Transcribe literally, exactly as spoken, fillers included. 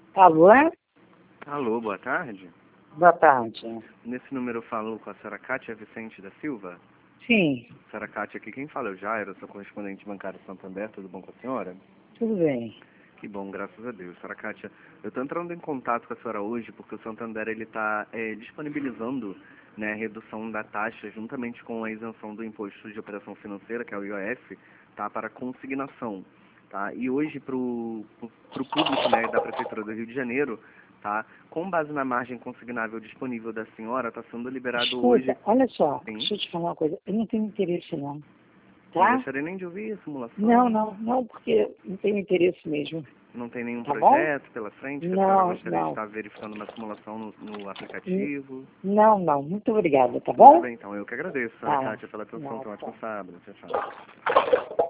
Alô? Alô, boa tarde. Boa tarde. Nesse número eu falo com a senhora Kátia Vicente da Silva. Sim, Senhora Kátia, aqui quem fala é o Jairo, eu sou correspondente bancário Santander, tudo bom com a senhora? tudo bem. Que bom, graças a Deus. Senhora Kátia, eu estou entrando em contato com a senhora hoje porque o Santander ele está é, disponibilizando, né, a redução da taxa juntamente com a isenção do imposto de operação financeira, que é o I O F, tá, para consignação. Tá? E hoje para o público, né, da Prefeitura do Rio de Janeiro, tá, com base na margem consignável disponível da senhora, está sendo liberado Escuta, hoje... olha só, Sim. deixa eu te falar uma coisa. Eu não tenho interesse não, Não tá? gostaria nem de ouvir a simulação. Não, não, não, porque não tenho interesse mesmo. Não tem nenhum Tá bom? projeto pela frente que a senhora Não, gostaria de não. estar verificando uma simulação no, no N- aplicativo? Não, não. Muito obrigada, tá Muito bom? bem, então. Eu que agradeço, senhora Tá. Kátia, pela atenção. Não, Tenha um tá. ótimo sábado. Tchau, tchau.